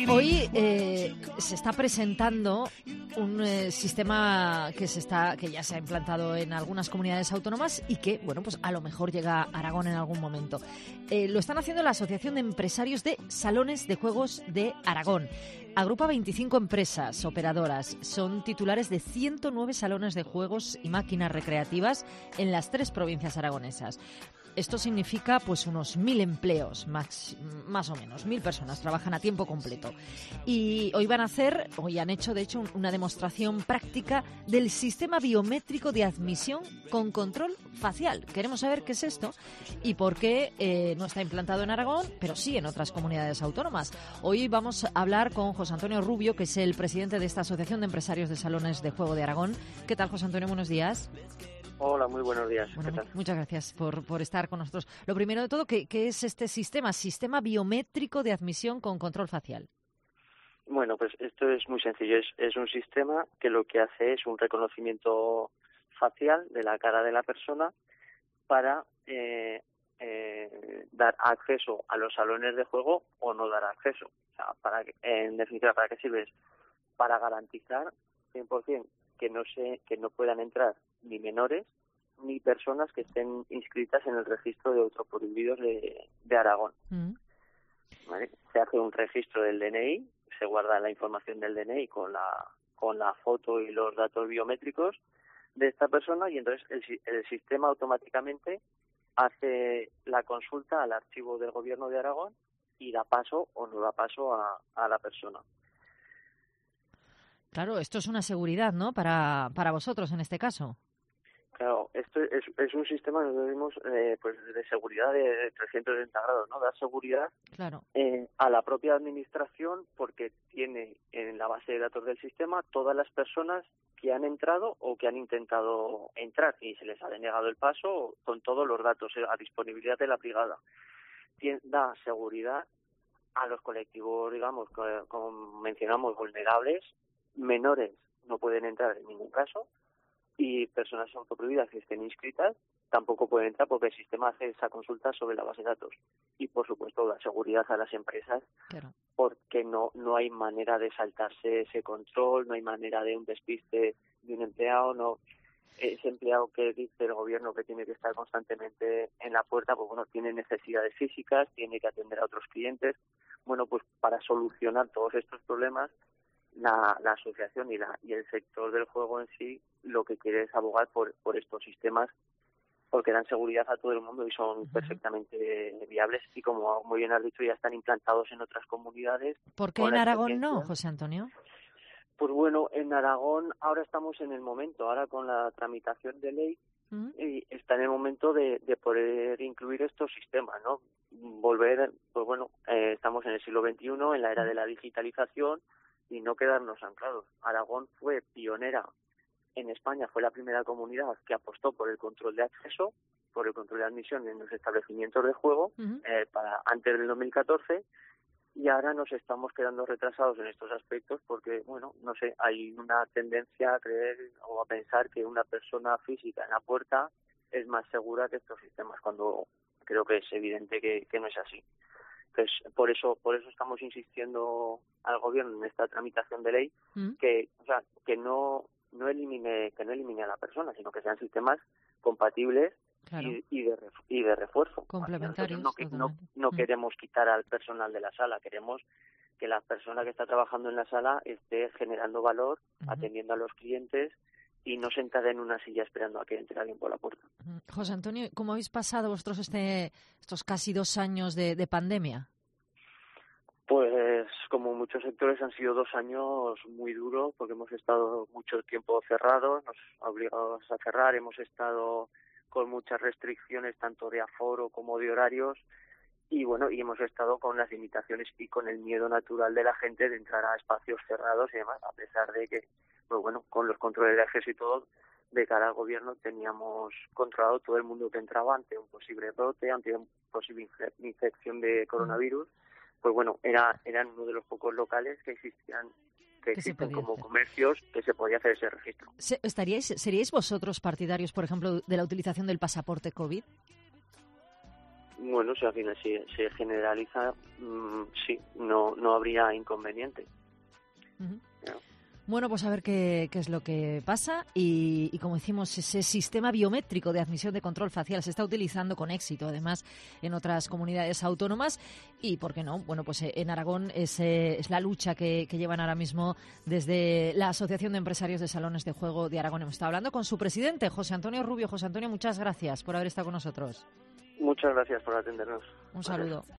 Hoy se está presentando un sistema que ya se ha implantado en algunas comunidades autónomas y que, bueno, pues a lo mejor llega a Aragón en algún momento. Lo están haciendo la Asociación de Empresarios de Salones de Juegos de Aragón. Agrupa 25 empresas operadoras. Son titulares de 109 salones de juegos y máquinas recreativas en las 3 provincias aragonesas. Esto significa pues unos 1.000 empleos, más o menos. 1.000 personas trabajan a tiempo completo. Y hoy han hecho de hecho una demostración práctica del sistema biométrico de admisión con control facial. Queremos saber qué es esto y por qué no está implantado en Aragón, pero sí en otras comunidades autónomas. Hoy vamos a hablar con José Antonio Rubio, que es el presidente de esta Asociación de Empresarios de Salones de Juego de Aragón. ¿Qué tal, José Antonio? Buenos días. Hola, muy buenos días. Bueno, ¿Qué tal? Muchas gracias por estar con nosotros. Lo primero de todo, ¿qué es este sistema biométrico de admisión con control facial? Bueno, pues esto es muy sencillo. Es un sistema que lo que hace es un reconocimiento facial de la cara de la persona para dar acceso a los salones de juego o no dar acceso. O sea, en definitiva, ¿para qué sirve? Para garantizar 100% que no puedan entrar ni menores ni personas que estén inscritas en el registro de autoprohibidos de Aragón. ¿Vale? Se hace un registro del DNI, se guarda la información del DNI con la foto y los datos biométricos de esta persona y entonces el sistema automáticamente hace la consulta al archivo del Gobierno de Aragón y da paso o no da paso a la persona. Claro, esto es una seguridad, ¿no? Para vosotros en este caso. Claro, esto es un sistema, nosotros decimos, pues de seguridad de 360 grados, ¿no? Da seguridad claro. A la propia administración porque tiene en la base de datos del sistema todas las personas que han entrado o que han intentado entrar y se les ha denegado el paso con todos los datos a disponibilidad de la brigada. Da seguridad a los colectivos, digamos, como mencionamos, vulnerables, menores no pueden entrar en ningún caso y personas autoprohibidas que estén inscritas tampoco pueden entrar porque el sistema hace esa consulta sobre la base de datos. Y, por supuesto, la seguridad a las empresas claro. Porque no hay manera de saltarse ese control, no hay manera de un despiste de un empleado, no ese empleado que dice el gobierno que tiene que estar constantemente en la puerta, pues bueno, tiene necesidades físicas, tiene que atender a otros clientes. Bueno, pues para solucionar todos estos problemas, la asociación y el sector del juego en sí lo que quiere es abogar por estos sistemas porque dan seguridad a todo el mundo y son perfectamente viables y como muy bien has dicho ya están implantados en otras comunidades. ¿Por qué en Aragón no, José Antonio? Pues bueno, en Aragón ahora estamos en el momento, ahora con la tramitación de ley y está en el momento de poder incluir estos sistemas, ¿no? Volver, pues bueno, estamos en el siglo XXI, en la era de la digitalización y no quedarnos anclados. Aragón fue pionera en España, fue la primera comunidad que apostó por el control de acceso, por el control de admisión en los establecimientos de juego para antes del 2014 y ahora nos estamos quedando retrasados en estos aspectos porque, bueno, no sé, hay una tendencia a creer o a pensar que una persona física en la puerta es más segura que estos sistemas, cuando creo que es evidente que no es así. Entonces, por eso estamos insistiendo al gobierno en esta tramitación de ley que no elimine a la persona, sino que sean sistemas compatibles claro. y de refuerzo. Complementarios. No queremos quitar al personal de la sala, queremos que la persona que está trabajando en la sala esté generando valor, atendiendo a los clientes y no sentada en una silla esperando a que entre alguien por la puerta. José Antonio, ¿cómo habéis pasado vosotros estos casi 2 años de pandemia? Pues como muchos sectores han sido 2 años muy duros porque hemos estado mucho tiempo cerrados, nos obligados a cerrar, hemos estado con muchas restricciones tanto de aforo como de horarios y bueno, y hemos estado con las limitaciones y con el miedo natural de la gente de entrar a espacios cerrados y demás, a pesar de que, pues bueno, con los controles de acceso y todo, de cara al gobierno teníamos controlado todo el mundo que entraba ante un posible brote, ante una posible infección de coronavirus. Pues bueno, eran uno de los pocos locales que existen como comercios que se podía hacer ese registro. ¿Seríais vosotros partidarios, por ejemplo, de la utilización del pasaporte COVID? Bueno, si al final se generaliza, sí, no habría inconveniente. Uh-huh. No. Bueno, pues a ver qué es lo que pasa y como decimos, ese sistema biométrico de admisión de control facial se está utilizando con éxito, además, en otras comunidades autónomas y, ¿por qué no? Bueno, pues en Aragón es la lucha que llevan ahora mismo desde la Asociación de Empresarios de Salones de Juego de Aragón. Hemos estado hablando con su presidente, José Antonio Rubio. José Antonio, muchas gracias por haber estado con nosotros. Muchas gracias por atendernos. Un saludo.